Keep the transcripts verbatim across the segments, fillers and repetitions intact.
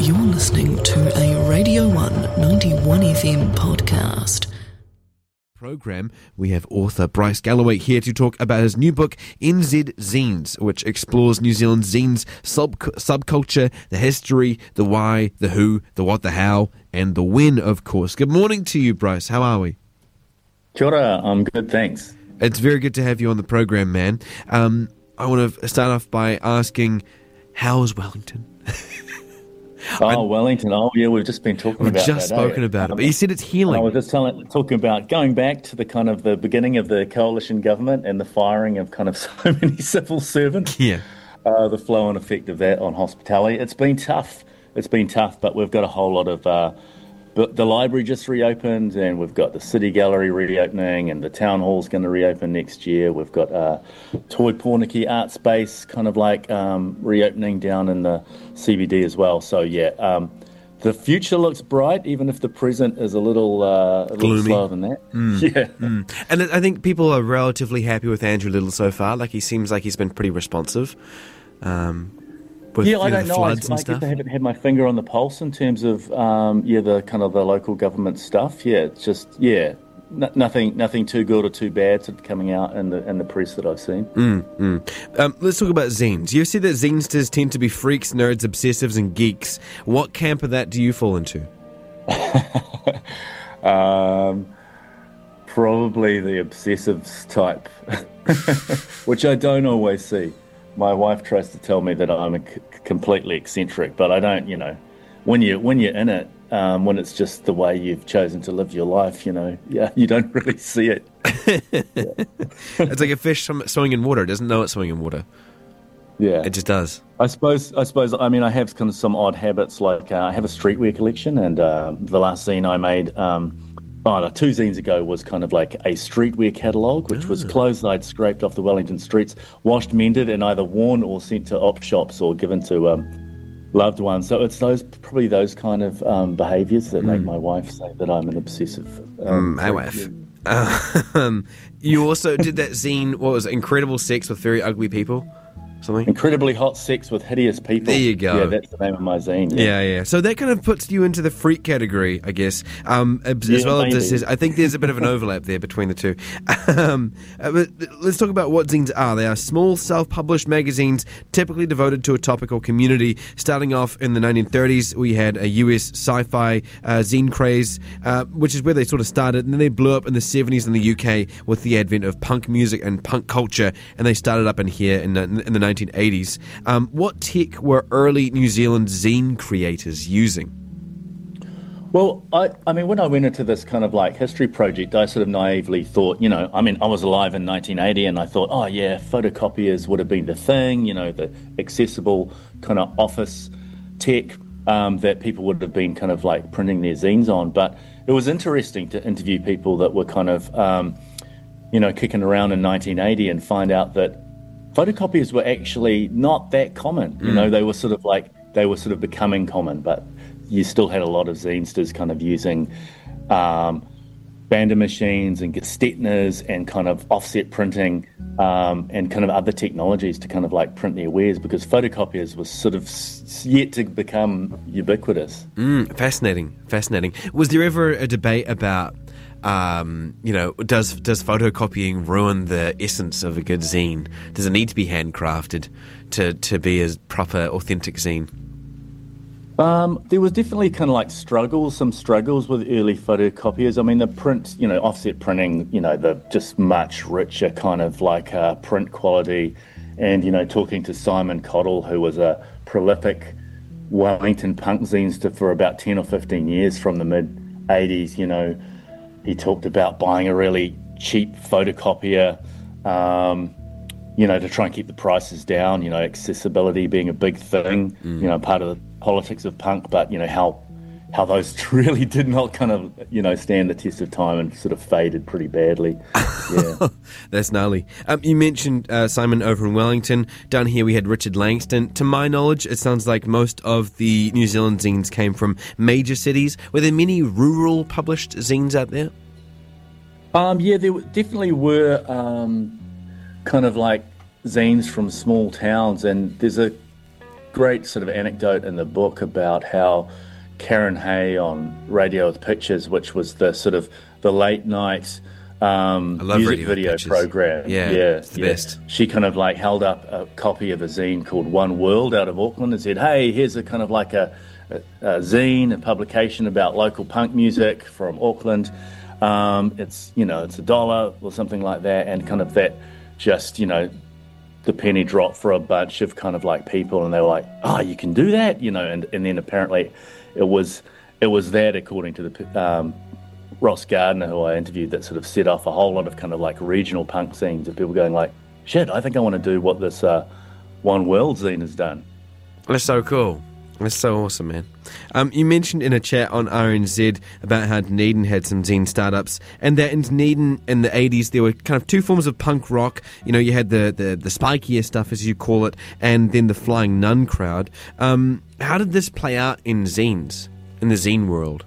You're listening to a Radio one ninety-one F M podcast. Program, we have author Bryce Galloway here to talk about his new book, N Z Zines, which explores New Zealand's zines sub- subculture, the history, the why, the who, the what, the how, and the when, of course. Good morning to you, Bryce. How are we? Kia ora, I'm good, thanks. It's very good to have you on the program, man. Um, I want to start off by asking, how is Wellington? Oh, I, Wellington. Oh, yeah, we've just been talking we've about that. We've just spoken eh? about it, but you said it's healing. I was just telling, talking about going back to the kind of the beginning of the coalition government and the firing of kind of so many civil servants. Yeah. Uh, the flow and effect of that on hospitality. It's been tough. It's been tough, but we've got a whole lot of... Uh, But the library just reopened, and we've got the City Gallery reopening, and the Town Hall's going to reopen next year. We've got uh, Toi Pōneke Art Space kind of like um, reopening down in the C B D as well. So, yeah, um, the future looks bright, even if the present is a little, uh, a little slower than that. Mm. Yeah. Mm. And I think people are relatively happy with Andrew Little so far. Like, he seems like he's been pretty responsive. Um With, yeah, I you know, don't know. I, I guess stuff. I haven't had my finger on the pulse in terms of um, yeah, the kind of the local government stuff. Yeah, it's just yeah, n- nothing, nothing too good or too bad sort of coming out in the in the press that I've seen. Mm, mm. Um, let's talk about zines. You see that zinesters tend to be freaks, nerds, obsessives, and geeks. What camp of that do you fall into? um, probably the obsessives type, which I don't always see. My wife tries to tell me that I'm a c- completely eccentric, but I don't, you know, when, you, when you're in it, um, when it's just the way you've chosen to live your life, you know, yeah, you don't really see it. Yeah. It's like a fish sw- swimming in water. It doesn't know it's swimming in water. Yeah. It just does. I suppose, I suppose, I mean, I have kind of some odd habits, like uh, I have a streetwear collection, and uh, the last zine I made... Um, Oh, no, two zines ago was kind of like a streetwear catalogue, which oh. was clothes I'd scraped off the Wellington streets, washed, mended, and either worn or sent to op shops or given to um, loved ones. So it's those probably those kind of um, behaviours that mm. make my wife say that I'm an obsessive. Um, mm, my wife. Uh, um, you also did that zine, what was it, Incredible Sex with Very Ugly People? Something? Incredibly Hot Sex with Hideous People. There you go. Yeah, that's the name of my zine. Yeah, yeah. yeah. So that kind of puts you into the freak category, I guess. Um, as yeah, well maybe. as this, I think there's a bit of an overlap there between the two. Um, uh, but let's talk about what zines are. They are small, self-published magazines, typically devoted to a topic or community. Starting off in the nineteen thirties, we had a U S sci-fi uh, zine craze, uh, which is where they sort of started, and then they blew up in the seventies in the U K with the advent of punk music and punk culture, and they started up in here in the, in the nineteen eighties. Um, what tech were early New Zealand zine creators using? Well, I, I mean, when I went into this kind of like history project, I sort of naively thought, you know, I mean, I was alive in nineteen eighty, and I thought, oh yeah, photocopiers would have been the thing, you know, the accessible kind of office tech um, that people would have been kind of like printing their zines on. But it was interesting to interview people that were kind of, um, you know, kicking around in nineteen eighty and find out that photocopiers were actually not that common. You mm. know, they were sort of like, they were sort of becoming common, but you still had a lot of zinesters kind of using um, bander machines and Gestetners and kind of offset printing um, and kind of other technologies to kind of like print their wares, because photocopiers was sort of yet to become ubiquitous. Mm, fascinating, fascinating. Was there ever a debate about Um, you know, does does photocopying ruin the essence of a good zine? Does it need to be handcrafted to, to be a proper, authentic zine? Um, there was definitely kind of like struggles, some struggles with early photocopiers. I mean, the print, you know, offset printing, you know, the just much richer kind of like uh, print quality. And, you know, talking to Simon Cottle, who was a prolific Wellington punk zinester for about ten or fifteen years from the mid eighties, you know, he talked about buying a really cheap photocopier, um, you know, to try and keep the prices down, you know, accessibility being a big thing, mm. you know, part of the politics of punk, but, you know, how how those really did not kind of, you know, stand the test of time and sort of faded pretty badly. Yeah. That's gnarly. Um, you mentioned uh, Simon over in Wellington. Down here we had Richard Langston. To my knowledge, it sounds like most of the New Zealand zines came from major cities. Were there many rural published zines out there? Um, yeah, there definitely were um, kind of like zines from small towns, and there's a great sort of anecdote in the book about how Karen Hay on Radio with Pictures, which was the sort of the late night um, music video program. Yeah, yeah, it's the yeah. best. She kind of like held up a copy of a zine called One World out of Auckland and said, hey, here's a kind of like a, a, a zine, a publication about local punk music from Auckland. Um, it's, you know, it's a dollar or something like that. And kind of that just, you know, the penny dropped for a bunch of kind of like people, and they were like, oh, you can do that, you know, and, and then apparently it was, it was that, according to the, um, Ross Gardner, who I interviewed, that sort of set off a whole lot of kind of like regional punk scenes of people going like, shit, I think I want to do what this uh, One World zine has done. That's so cool. That's so awesome, man. Um, you mentioned in a chat on R N Z about how Dunedin had some zine startups, and that in Dunedin in the eighties there were kind of two forms of punk rock. You know, you had the, the, the spikier stuff, as you call it, and then the Flying Nun crowd. Um, how did this play out in zines? In the zine world?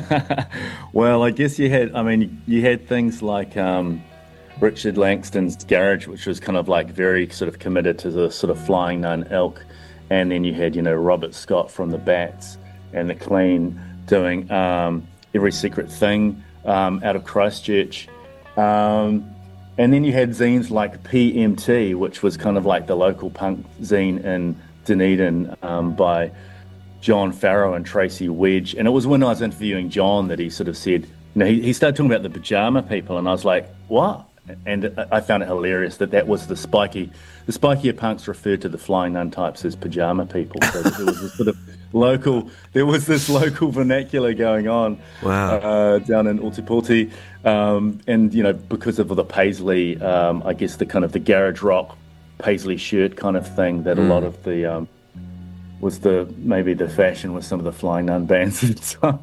Well, I guess you had, I mean, you had things like um, Richard Langston's Garage, which was kind of like very sort of committed to the sort of Flying Nun ilk. And then you had, you know, Robert Scott from the Bats and the Clean doing um, Every Secret Thing um, out of Christchurch. Um, and then you had zines like P M T, which was kind of like the local punk zine in Dunedin um, by John Farrow and Tracy Wedge. And it was when I was interviewing John that he sort of said, you know, he, he started talking about the Pajama People, and I was like, what? And I found it hilarious that that was the spiky, the spikier punks referred to the Flying Nun types as Pajama People. So there was this sort of local, there was this local vernacular going on. Wow. uh, down in Ōtepoti. Um, and, you know, because of the Paisley, um, I guess the kind of the garage rock Paisley shirt kind of thing that mm. a lot of the, um, was the maybe the fashion with some of the Flying Nun bands at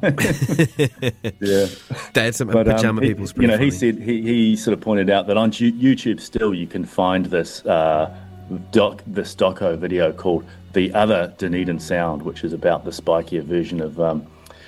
the time. Yeah, that's some but, Pajama um, People's. He, you know, funny. he said he, he sort of pointed out that on YouTube still you can find this uh, doc this doco video called "The Other Dunedin Sound," which is about the spikier version of um,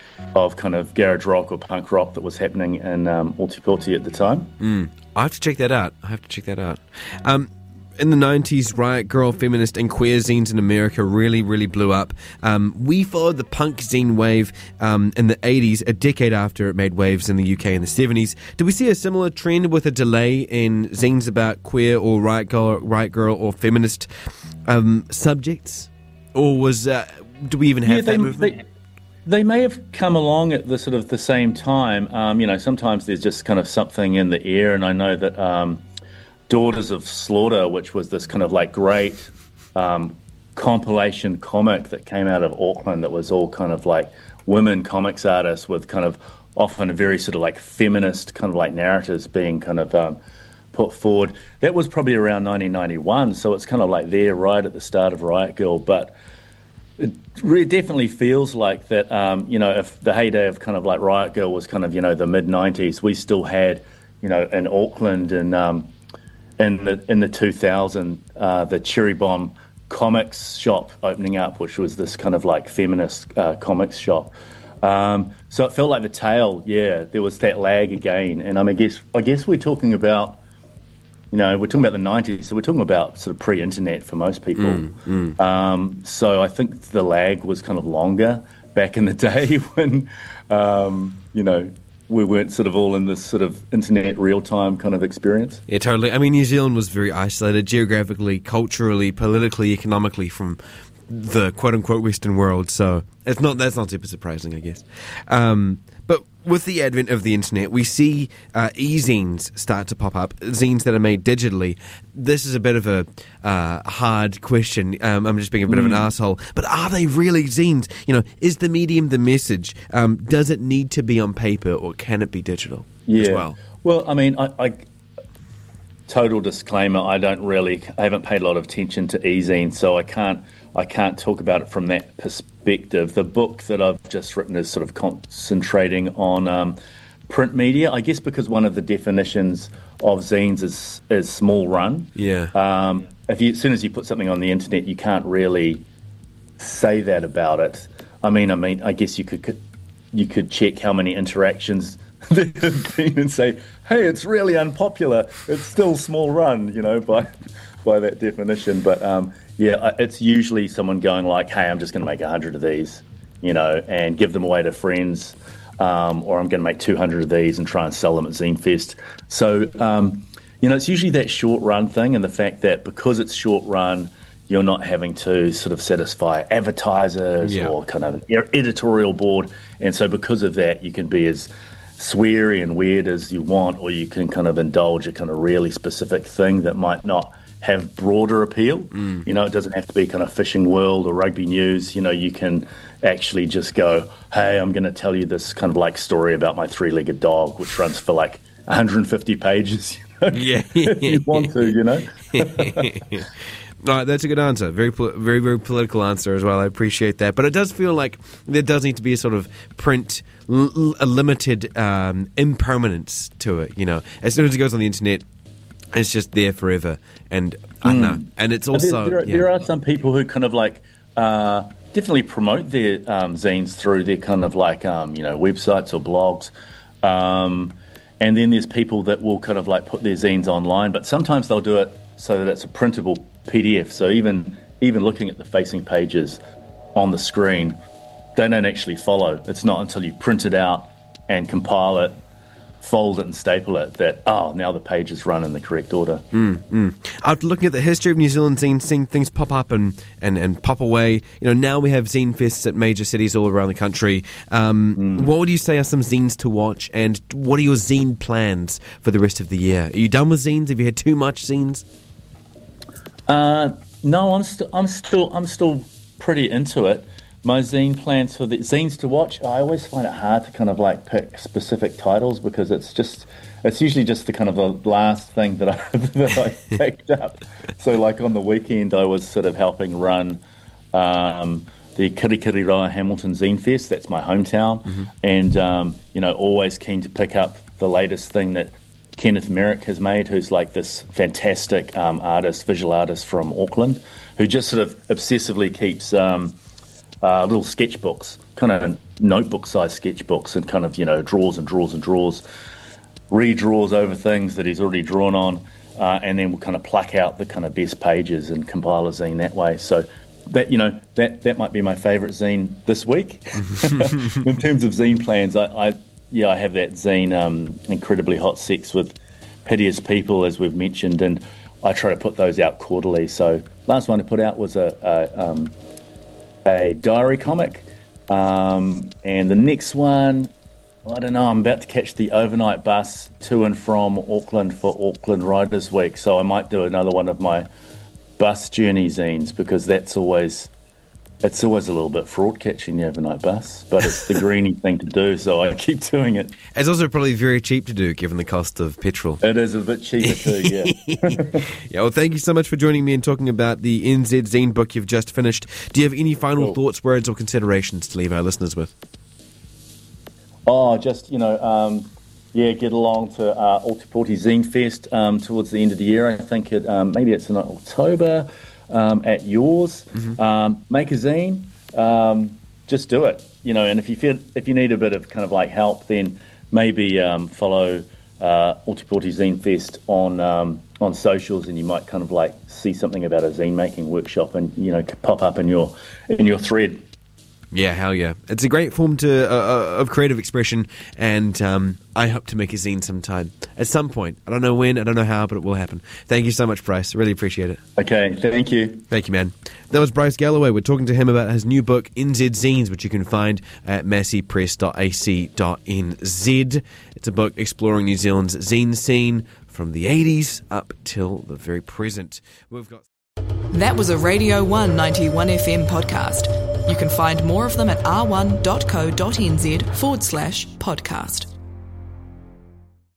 of kind of garage rock or punk rock that was happening in um, Ōtepoti at the time. Mm. I have to check that out. I have to check that out. Um, In the nineties, Riot Girl, feminist and queer zines in America really, really blew up. Um, we followed the punk zine wave um, in the eighties, a decade after it made waves in the U K in the seventies. Did we see a similar trend with a delay in zines about queer or Riot Girl, Riot Girl or feminist um, subjects? Or was uh, do we even have yeah, that they, movement? They, they may have come along at the sort of the same time. Um, you know, sometimes there's just kind of something in the air, and I know that... Um, Daughters of Slaughter, which was this kind of like great um, compilation comic that came out of Auckland that was all kind of like women comics artists with kind of often a very sort of like feminist kind of like narratives being kind of um, put forward. That was probably around nineteen ninety-one, so it's kind of like there right at the start of Riot Girl, but it really definitely feels like that, um, you know, if the heyday of kind of like Riot Girl was kind of, you know, the mid nineties, we still had, you know, in Auckland and um, in the in the two thousand, uh, the Cherry Bomb comics shop opening up, which was this kind of like feminist uh, comics shop. Um, so it felt like the tail, yeah, there was that lag again. And I mean, I guess, I guess we're talking about, you know, we're talking about the nineties, so we're talking about sort of pre-internet for most people. Mm, mm. Um, so I think the lag was kind of longer back in the day when, um, you know, we weren't sort of all in this sort of internet real-time kind of experience. Yeah, totally. I mean, New Zealand was very isolated geographically, culturally, politically, economically from the quote-unquote Western world, so it's not that's not super surprising, I guess. Um, but with the advent of the internet, we see uh, e-zines start to pop up, zines that are made digitally. This is a bit of a uh, hard question. Um, I'm just being a bit mm. of an asshole. But are they really zines? You know, is the medium the message? Um, does it need to be on paper, or can it be digital yeah. as well? Well, I mean, I, I total disclaimer, I don't really, I haven't paid a lot of attention to e-zines, so I can't, I can't talk about it from that perspective. The book that I've just written is sort of concentrating on um, print media, I guess because one of the definitions of zines is, is small run. Yeah. Um, if you, as soon as you put something on the internet, you can't really say that about it. I mean, I mean, I guess you could, you could check how many interactions there have been and say, hey, it's really unpopular. It's still small run, you know, by by that definition. But um, Yeah, it's usually someone going like, hey, I'm just going to make one hundred of these, you know, and give them away to friends, um, or I'm going to make two hundred of these and try and sell them at Zine Fest. So, um, you know, it's usually that short run thing, and the fact that because it's short run, you're not having to sort of satisfy advertisers yeah. or kind of an editorial board. And so because of that, you can be as sweary and weird as you want, or you can kind of indulge a kind of really specific thing that might not have broader appeal. Mm. You know, it doesn't have to be kind of fishing world or rugby news. You know, you can actually just go, hey, I'm going to tell you this kind of like story about my three-legged dog, which runs for like one hundred fifty pages. You know, yeah. if you want to, you know. All right, that's a good answer. Very, very, very political answer as well. I appreciate that. But it does feel like there does need to be a sort of print, l- a limited um, impermanence to it. You know, as soon as it goes on the internet, it's just there forever. And I don't mm. know. And it's also there, there, are, yeah. there are some people who kind of like uh, definitely promote their um, zines through their kind of like um, you know websites or blogs. Um, and then there's people that will kind of like put their zines online, but sometimes they'll do it so that it's a printable P D F. So even even looking at the facing pages on the screen, they don't actually follow. It's not until you print it out and compile it, fold it and staple it that, oh, now the pages run in the correct order. Mm, mm. After looking at the history of New Zealand zine, seeing things pop up and, and, and pop away, you know, now we have zine fests at major cities all around the country. Um, mm. What would you say are some zines to watch, and what are your zine plans for the rest of the year? Are you done with zines? Have you had too much zines? Uh, no, I'm still, I'm still, I'm still pretty into it. My zine plans for the zines to watch, I always find it hard to kind of like pick specific titles, because it's just, it's usually just the kind of the last thing that I, that I picked up. So like on the weekend, I was sort of helping run um, the Kirikiriroa Hamilton Zine Fest. That's my hometown. Mm-hmm. And, um, you know, always keen to pick up the latest thing that Kenneth Merrick has made, who's like this fantastic um, artist, visual artist from Auckland, who just sort of obsessively keeps um, uh, little sketchbooks, kind of notebook-sized sketchbooks, and kind of, you know, draws and draws and draws, redraws over things that he's already drawn on, uh, and then we'll kind of pluck out the kind of best pages and compile a zine that way. So that, you know, that, that might be my favourite zine this week. In terms of zine plans, I... I Yeah, I have that zine, um, Incredibly Hot Sex with Piteous People, as we've mentioned, and I try to put those out quarterly. So last one I put out was a a, um, a diary comic, um, and the next one, I don't know, I'm about to catch the overnight bus to and from Auckland for Auckland Riders Week, so I might do another one of my bus journey zines, because that's always... It's always a little bit fraught catching the overnight bus, but it's the greeny thing to do, so I keep doing it. It's also probably very cheap to do, given the cost of petrol. It is a bit cheaper too, yeah. Yeah, well, thank you so much for joining me and talking about the N Z Zine book you've just finished. Do you have any final cool. thoughts, words, or considerations to leave our listeners with? Oh, just, you know, um, yeah, get along to uh, Ōtepoti Zine Fest um, towards the end of the year. I think it um, maybe it's in October. Um, at yours, mm-hmm. um, make a zine, um, just do it, you know, and if you feel, if you need a bit of kind of like help, then maybe um, follow uh, Ōtepoti Zine Fest on um, on socials, and you might kind of like see something about a zine making workshop, and, you know, pop up in your in your thread. Yeah, hell yeah. It's a great form to uh, of creative expression, and um, I hope to make a zine sometime. At some point. I don't know when, I don't know how, but it will happen. Thank you so much, Bryce. Really appreciate it. Okay, thank you. Thank you, man. That was Bryce Galloway. We're talking to him about his new book, N Z Zines, which you can find at massey press dot a c dot n z. It's a book exploring New Zealand's zine scene from the eighties up till the very present. We've got... That was a Radio one ninety-one F M podcast. You can find more of them at r one dot co dot n z forward slash podcast.